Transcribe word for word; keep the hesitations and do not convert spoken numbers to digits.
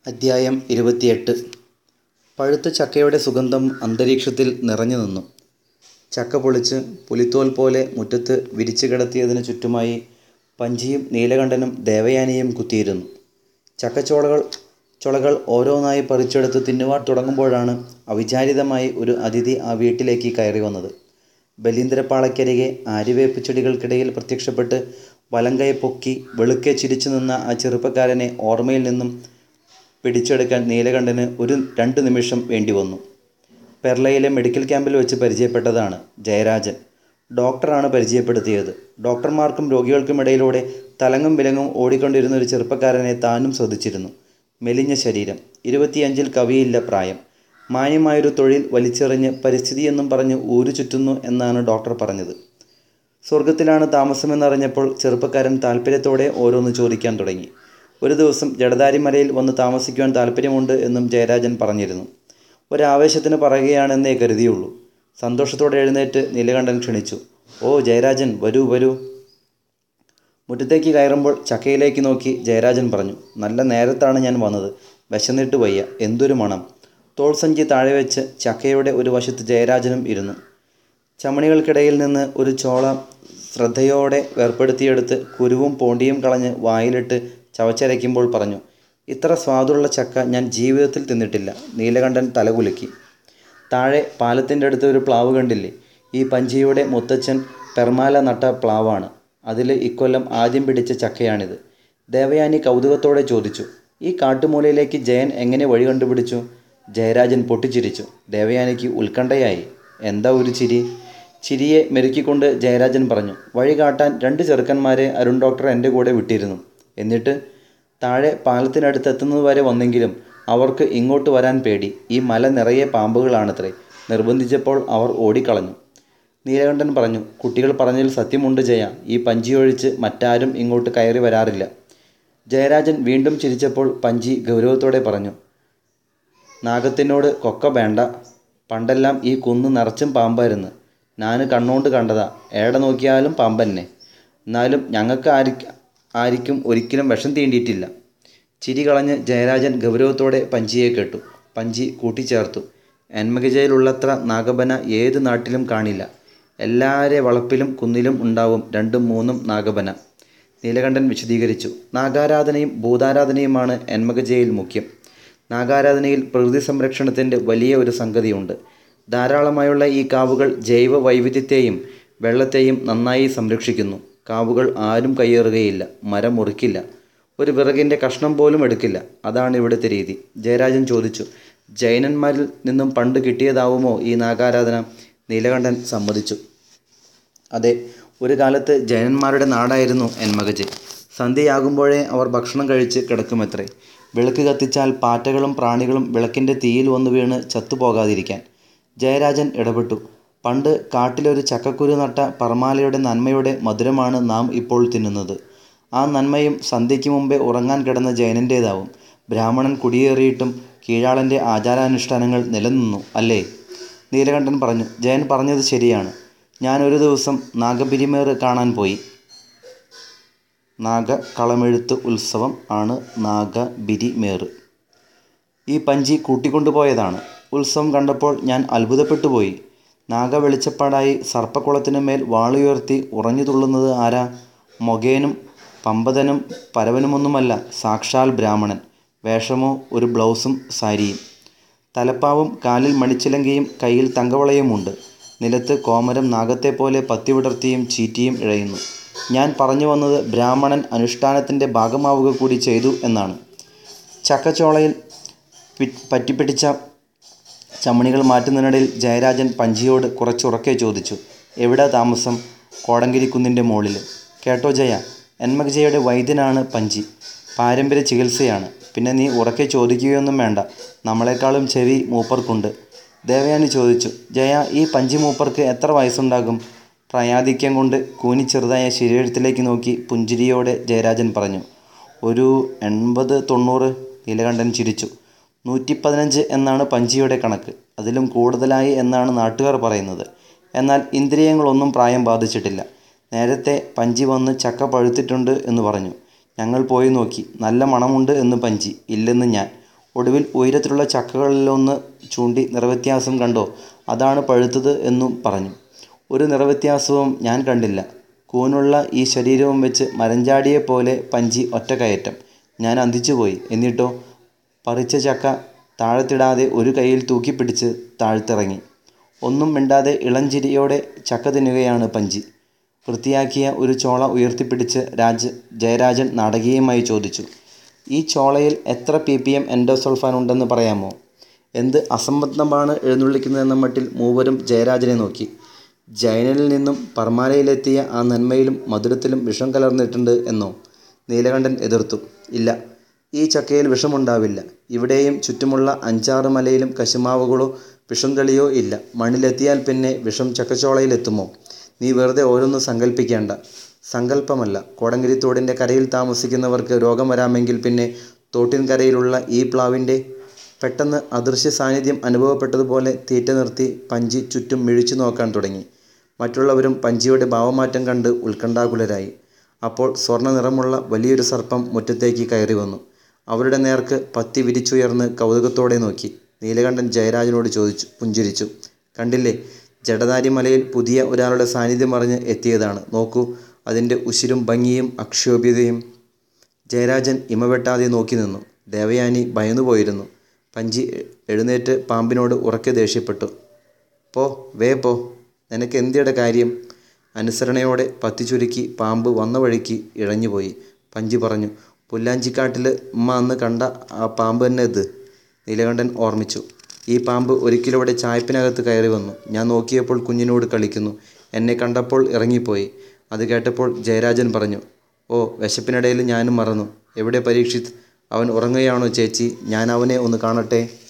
അദ്ധ്യായം ഇരുപത്തിയെട്ട്. പഴുത്ത ചക്കയുടെ സുഗന്ധം അന്തരീക്ഷത്തിൽ നിറഞ്ഞു നിന്നു. ചക്ക പൊളിച്ച് പുലിത്തോൽ പോലെ മുറ്റത്ത് വിരിച്ചു കിടത്തിയതിനു ചുറ്റുമായി പഞ്ചിയും നീലകണ്ഠനും ദേവയാനിയും കുത്തിയിരുന്നു. ചക്കച്ചോളകൾ ചൊളകൾ ഓരോന്നായി പറിച്ചെടുത്ത് തിന്നുവാൻ തുടങ്ങുമ്പോഴാണ് അവിചാരിതമായി ഒരു അതിഥി ആ വീട്ടിലേക്ക് കയറി വന്നത്. ബലീന്ദ്രപ്പാളക്കരികെ ആര്യവേപ്പ് ചെടികൾക്കിടയിൽ പ്രത്യക്ഷപ്പെട്ട് വലങ്കൈ പൊക്കി വെളുക്കെ ചിരിച്ചു നിന്ന ആ ചെറുപ്പക്കാരനെ ഓർമ്മയിൽ നിന്നും പിടിച്ചെടുക്കാൻ നീലകണ്ഠന് ഒരു രണ്ട് നിമിഷം വേണ്ടി വന്നു. പെർളയിലെ മെഡിക്കൽ ക്യാമ്പിൽ വെച്ച് പരിചയപ്പെട്ടതാണ് ജയരാജൻ. ഡോക്ടറാണ് പരിചയപ്പെടുത്തിയത്. ഡോക്ടർമാർക്കും രോഗികൾക്കുമിടയിലൂടെ തലങ്ങും വിലങ്ങും ഓടിക്കൊണ്ടിരുന്ന ഒരു ചെറുപ്പക്കാരനെ താനും ശ്രദ്ധിച്ചിരുന്നു. മെലിഞ്ഞ ശരീരം, ഇരുപത്തിയഞ്ചിൽ കവിയില്ല പ്രായം. മാന്യമായൊരു തൊഴിൽ വലിച്ചെറിഞ്ഞ് പരിസ്ഥിതിയെന്നും പറഞ്ഞ് ഊരു ചുറ്റുന്നു എന്നാണ് ഡോക്ടർ പറഞ്ഞത്. സ്വർഗത്തിലാണ് താമസമെന്നറിഞ്ഞപ്പോൾ ചെറുപ്പക്കാരൻ താല്പര്യത്തോടെ ഓരോന്ന് ചോദിക്കാൻ തുടങ്ങി. ഒരു ദിവസം ജടധാരിമലയിൽ വന്ന് താമസിക്കുവാൻ താല്പര്യമുണ്ട് എന്നും ജയരാജൻ പറഞ്ഞിരുന്നു. ഒരാവേശത്തിന് പറയുകയാണെന്നേ കരുതിയുള്ളൂ. സന്തോഷത്തോടെ എഴുന്നേറ്റ് നീലകണ്ഠൻ ക്ഷണിച്ചു. "ഓ ജയരാജൻ, വരൂ വരൂ." മുറ്റത്തേക്ക് കയറുമ്പോൾ ചക്കയിലേക്ക് നോക്കി ജയരാജൻ പറഞ്ഞു, "നല്ല നേരത്താണ് ഞാൻ വന്നത്. വിശന്നിട്ട് വയ്യ. എന്തൊരു മണം." തോൾസഞ്ചി താഴെ വെച്ച് ചക്കയുടെ ഒരു വശത്ത് ജയരാജനും ഇരുന്നു. ചമണികൾക്കിടയിൽ നിന്ന് ഒരു ചോള ശ്രദ്ധയോടെ വേർപ്പെടുത്തിയെടുത്ത് കുരുവും പോണ്ടിയും കളഞ്ഞ് വായിലിട്ട് ചവച്ചരയ്ക്കുമ്പോൾ പറഞ്ഞു, "ഇത്ര സ്വാദുള്ള ചക്ക ഞാൻ ജീവിതത്തിൽ തിന്നിട്ടില്ല." നീലകണ്ഠൻ തലകുലുക്കി. താഴെ പാലത്തിൻ്റെ അടുത്ത് ഒരു പ്ലാവ് കണ്ടില്ലേ? ഈ പഞ്ചിയുടെ മുത്തച്ഛൻ പെർമാല നട്ട പ്ലാവാണ്. അതിൽ ഇക്കൊല്ലം ആദ്യം പിടിച്ച ചക്കയാണിത്. ദേവയാനി കൗതുകത്തോടെ ചോദിച്ചു. "ഈ കാട്ടുമൂലയിലേക്ക് ജയൻ എങ്ങനെ വഴി കണ്ടുപിടിച്ചു?" ജയരാജൻ പൊട്ടിച്ചിരിച്ചു. ദേവയാനിക്ക് ഉത്കണ്ഠയായി. എന്താ ഒരു ചിരി? ചിരിയെ മെരുക്കിക്കൊണ്ട് ജയരാജൻ പറഞ്ഞു, "വഴി കാട്ടാൻ രണ്ട് ചെറുക്കന്മാരെ അരുൺ ഡോക്ടർ എൻ്റെ കൂടെ വിട്ടിരുന്നു. എന്നിട്ട് താഴെ പാലത്തിനടുത്ത് എത്തുന്നതുവരെ വന്നെങ്കിലും അവർക്ക് ഇങ്ങോട്ട് വരാൻ പേടി. ഈ മല നിറയെ പാമ്പുകളാണത്രേ. നിർബന്ധിച്ചപ്പോൾ അവർ ഓടിക്കളഞ്ഞു." നീലകണ്ഠൻ പറഞ്ഞു, "കുട്ടികൾ പറഞ്ഞതിൽ സത്യമുണ്ട് ജയ. ഈ പഞ്ചിയൊഴിച്ച് മറ്റാരും ഇങ്ങോട്ട് കയറി വരാറില്ല." ജയരാജൻ വീണ്ടും ചിരിച്ചപ്പോൾ പഞ്ചി ഗൗരവത്തോടെ പറഞ്ഞു, "നാഗത്തിനോട് കൊക്ക വേണ്ട. പണ്ടെല്ലാം ഈ കുന്ന് നിറച്ചും പാമ്പായിരുന്നു. ഞാൻ കണ്ണോണ്ട് കണ്ടതാ. ഏടെ നോക്കിയാലും പാമ്പന്നെ. എന്നാലും ഞങ്ങൾക്ക് ആരി ആരിക്കും ഒരിക്കലും വിഷം തീണ്ടിയിട്ടില്ല." ചിരി കളഞ്ഞ് ജയരാജൻ ഗൗരവത്തോടെ പഞ്ചിയെ കേട്ടു. പഞ്ചി കൂട്ടിച്ചേർത്തു, "എന്മകജയിലുള്ളത്ര നാഗബന ഏത് നാട്ടിലും കാണില്ല. എല്ലാരെ വളപ്പിലും കുന്നിലും ഉണ്ടാവും രണ്ടും മൂന്നും നാഗബന." നീലകണ്ഠൻ വിശദീകരിച്ചു. "നാഗാരാധനയും ഭൂതാരാധനയുമാണ് എന്മകജയിൽ മുഖ്യം. നാഗാരാധനയിൽ പ്രകൃതി സംരക്ഷണത്തിൻ്റെ വലിയ ഒരു സംഗതിയുണ്ട്. ധാരാളമായുള്ള ഈ കാവുകൾ ജൈവ വൈവിധ്യത്തെയും വെള്ളത്തെയും നന്നായി സംരക്ഷിക്കുന്നു. കാവുകൾ ആരും കയ്യേറുകയില്ല, മരം മുറിക്കില്ല, ഒരു വിറകിൻ്റെ കഷ്ണം പോലും എടുക്കില്ല. അതാണ് ഇവിടുത്തെ രീതി." ജയരാജൻ ചോദിച്ചു, "ജൈനന്മാരിൽ നിന്നും പണ്ട് കിട്ടിയതാവുമോ ഈ നാഗാരാധന?" നീലകണ്ഠൻ സമ്മതിച്ചു. "അതെ, ഒരു കാലത്ത് ജൈനന്മാരുടെ നാടായിരുന്നു എന്മകജെ. സന്ധ്യയാകുമ്പോഴേ അവർ ഭക്ഷണം കഴിച്ച് കിടക്കുമത്രേ. വിളക്ക് കത്തിച്ചാൽ പാറ്റകളും പ്രാണികളും വിളക്കിൻ്റെ തീയിൽ വന്നു വീണ് ചത്തുപോകാതിരിക്കാൻ." ജയരാജൻ ഇടപെട്ടു. "പണ്ട് കാട്ടിലൊരു ചക്കക്കുരു നട്ട പർമാലയുടെ നന്മയുടെ മധുരമാണ് നാം ഇപ്പോൾ തിന്നുന്നത്. ആ നന്മയും സന്ധ്യയ്ക്ക് മുമ്പേ ഉറങ്ങാൻ കിടന്ന ജൈനൻ്റേതാവും. ബ്രാഹ്മണൻ കുടിയേറിയിട്ടും കീഴാളൻ്റെ ആചാരാനുഷ്ഠാനങ്ങൾ നിലനിന്നു, അല്ലേ?" നീലകണ്ഠൻ പറഞ്ഞു. "ജയൻ പറഞ്ഞത് ശരിയാണ്. ഞാനൊരു ദിവസം നാഗപിരിമേറ് കാണാൻ പോയി. നാഗകളമെഴുത്ത് ഉത്സവം ആണ് നാഗബിരിമേറ്. ഈ പഞ്ചി കൂട്ടിക്കൊണ്ടുപോയതാണ്. ഉത്സവം കണ്ടപ്പോൾ ഞാൻ അത്ഭുതപ്പെട്ടു പോയി. നാഗവെളിച്ചപ്പാടായി സർപ്പക്കുളത്തിനു മേൽ വാളുയർത്തി ഉറഞ്ഞു തുള്ളുന്നത് ആരാ? മൊഗേനും പമ്പതനും പരവനുമൊന്നുമല്ല, സാക്ഷാൽ ബ്രാഹ്മണൻ. വേഷമോ ഒരു ബ്ലൗസും സാരിയും. തലപ്പാവും കാലിൽ മണിച്ചിലങ്കയും കയ്യിൽ തങ്കവളയുമുണ്ട്. നിലത്ത് കോമരം നാഗത്തെപ്പോലെ പത്തിവിടർത്തിയും ചീറ്റിയും ഇഴയുന്നു. ഞാൻ പറഞ്ഞു വന്നത് ബ്രാഹ്മണൻ അനുഷ്ഠാനത്തിൻ്റെ ഭാഗമാവുക കൂടി ചെയ്തു എന്നാണ്." ചക്കച്ചോളയിൽ പറ്റിപ്പിടിച്ച ചമണികൾ മാറ്റുന്നതിനിടയിൽ ജയരാജൻ പഞ്ചിയോട് കുറച്ചുറക്കെ ചോദിച്ചു, "എവിടാ താമസം?" "കോടങ്കിരിക്കുന്നിൻ്റെ മോളിൽ." "കേട്ടോ ജയ, എന്മകജയുടെ വൈദ്യനാണ് പഞ്ചി. പാരമ്പര്യ ചികിത്സയാണ്. പിന്നെ നീ ഉറക്കെ ചോദിക്കുകയൊന്നും വേണ്ട. നമ്മളെക്കാളും ചെവി മൂപ്പർക്കുണ്ട്." ദേവയാനി ചോദിച്ചു. "ജയ, ഈ പഞ്ചി മൂപ്പർക്ക് എത്ര വയസ്സുണ്ടാകും?" പ്രായാധിക്യം കൊണ്ട് കൂനിച്ചെറുതായ ശരീരത്തിലേക്ക് നോക്കി പുഞ്ചിരിയോടെ ജയരാജൻ പറഞ്ഞു, "ഒരു എൺപത് തൊണ്ണൂറ്." നീലകണ്ഠൻ ചിരിച്ചു. "നൂറ്റി പതിനഞ്ച് എന്നാണ് പഞ്ചിയുടെ കണക്ക്. അതിലും കൂടുതലായി എന്നാണ് നാട്ടുകാർ പറയുന്നത്. എന്നാൽ ഇന്ദ്രിയങ്ങളൊന്നും പ്രായം ബാധിച്ചിട്ടില്ല. നേരത്തെ പഞ്ചി വന്ന് ചക്ക പഴുത്തിട്ടുണ്ട് എന്ന് പറഞ്ഞു. ഞങ്ങൾ പോയി നോക്കി. നല്ല മണമുണ്ട് എന്ന് പഞ്ചി. ഇല്ലെന്ന് ഞാൻ. ഒടുവിൽ ഉയരത്തിലുള്ള ചക്കകളിലൊന്ന് ചൂണ്ടി നിറവ്യത്യാസം കണ്ടോ, അതാണ് പഴുത്തത് എന്നും പറഞ്ഞു. ഒരു നിറവ്യത്യാസവും ഞാൻ കണ്ടില്ല. കൂനുള്ള ഈ ശരീരവും വെച്ച് മരഞ്ചാടിയെപ്പോലെ പഞ്ചി ഒറ്റക്കയറ്റം. ഞാൻ അന്തിച്ചുപോയി. എന്നിട്ടോ പറിച്ച ചക്ക താഴത്തിടാതെ ഒരു കൈയിൽ തൂക്കിപ്പിടിച്ച് താഴ്ത്തിറങ്ങി. ഒന്നും മിണ്ടാതെ ഇളഞ്ചിരിയോടെ ചക്ക തിന്നുകയാണ് പഞ്ചി. വൃത്തിയാക്കിയ ഒരു ചോള ഉയർത്തിപ്പിടിച്ച് രാജ ജയരാജൻ നാടകീയമായി ചോദിച്ചു. ഈ ചോളയിൽ എത്ര പി പി എം എൻഡോസൾഫാൻ ഉണ്ടെന്ന് പറയാമോ? എന്ത് അസംബന്ധമാണ് എഴുന്നള്ളിക്കുന്നതെന്ന മട്ടിൽ മൂവരും ജയരാജനെ നോക്കി. ജൈനനിൽ നിന്നും പർമാലയിലെത്തിയ ആ നന്മയിലും മധുരത്തിലും വിഷം കലർന്നിട്ടുണ്ട് എന്നോ? നീലകണ്ഠൻ എതിർത്തു. ഇല്ല, ഈ ചക്കയിൽ വിഷമുണ്ടാവില്ല. ഇവിടെയും ചുറ്റുമുള്ള അഞ്ചാറ് മലയിലും കശുമാവുകളോ വിഷം തെളിയോ ഇല്ല. മണ്ണിലെത്തിയാൽ പിന്നെ വിഷം ചക്കച്ചോളയിലെത്തുമോ? നീ വെറുതെ ഓരോന്ന് സങ്കല്പിക്കേണ്ട. സങ്കല്പമല്ല, കോടങ്കിരിത്തോടിൻ്റെ കരയിൽ താമസിക്കുന്നവർക്ക് രോഗം വരാമെങ്കിൽ പിന്നെ തോട്ടിൻകരയിലുള്ള ഈ പ്ലാവിൻ്റെ? പെട്ടെന്ന് അദൃശ്യ സാന്നിധ്യം അനുഭവപ്പെട്ടതുപോലെ തീറ്റ നിർത്തി പഞ്ചി ചുറ്റും മിഴിച്ചു നോക്കാൻ തുടങ്ങി. മറ്റുള്ളവരും പഞ്ചിയുടെ ഭാവമാറ്റം കണ്ട് ഉത്കണ്ഠാകുലരായി. അപ്പോൾ സ്വർണ്ണ നിറമുള്ള വലിയൊരു സർപ്പം മുറ്റത്തേക്ക് കയറി വന്നു. അവരുടെ നേർക്ക് പത്തി വിരിച്ചുയർന്ന് കൗതുകത്തോടെ നോക്കി. നീലകണ്ഠൻ ജയരാജനോട് ചോദിച്ചു പുഞ്ചിരിച്ചു. കണ്ടില്ലേ, ജടധാരി മലയിൽ പുതിയ ഒരാളുടെ സാന്നിധ്യം അറിഞ്ഞ് എത്തിയതാണ്. നോക്കൂ, അതിൻ്റെ ഉശിരും ഭംഗിയും അക്ഷോഭ്യതയും. ജയരാജൻ ഇമവെട്ടാതെ നോക്കി നിന്നു. ദേവയാനി ഭയന്നുപോയിരുന്നു. പഞ്ചി എഴുന്നേറ്റ് പാമ്പിനോട് ഉറക്കെ ദേഷ്യപ്പെട്ടു. പോ, വേ പോ, നിനക്ക് എന്തിയുടെ കാര്യം? അനുസരണയോടെ പത്തി ചുരുക്കി പാമ്പ് വന്ന വഴിക്ക് ഇഴഞ്ഞുപോയി. പഞ്ചി പറഞ്ഞു. പുല്ലാഞ്ചിക്കാട്ടിൽ ഉമ്മ അന്ന് കണ്ട ആ പാമ്പ് തന്നെ ഇത്. നീലകണ്ഠൻ ഓർമ്മിച്ചു. ഈ പാമ്പ് ഒരിക്കലിവിടെ ചായ്പിനകത്ത് കയറി വന്നു. ഞാൻ നോക്കിയപ്പോൾ കുഞ്ഞിനോട് കളിക്കുന്നു. എന്നെ കണ്ടപ്പോൾ ഇറങ്ങിപ്പോയി. അത് കേട്ടപ്പോൾ ജയരാജൻ പറഞ്ഞു. ഓ, വിശപ്പിനിടയിൽ ഞാനും മറന്നു. എവിടെ പരീക്ഷിത്? അവൻ ഉറങ്ങുകയാണോ ചേച്ചി? ഞാൻ അവനെ ഒന്ന് കാണട്ടെ.